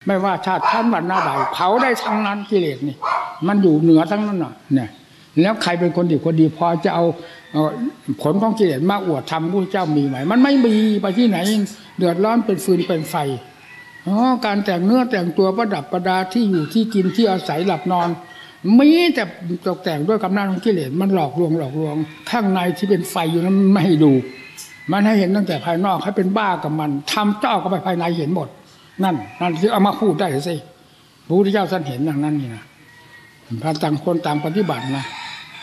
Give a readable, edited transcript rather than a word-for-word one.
ไม่ว่าชาติชั้นวรรณะใดเผาได้ทั้งนั้นกิเลสนี่มันอยู่เหนือทั้งนั้นน่ะเนี่ยแล้วใครเป็นคนดีคนดีพอจะเอาผลของกิเลสมาอวดทำผู้เจ้ามีไหมมันไม่มีไปที่ไหนเดือดร้อนเป็นฟืนเป็นไฟการแต่งเนื้อแต่งตัวประดับประดาที่อยู่ที่กินที่อาศัยหลับนอนมีแต่ตกแต่งด้วยกำลังของกิเลสมันหลอกลวงข้างในที่เป็นไฟอยู่นั้นไม่ให้ดูมันให้เห็นตั้งแต่ภายนอกให้เป็นบ้ากับมันทำเจ้าก็ไปภายในเห็นหมดนั่นที่เอามาพูดได้สิพระพุทธเจ้าท่านเห็นอย่างนั้นนี่นะพระต่างคนต่างปฏิบัตินะ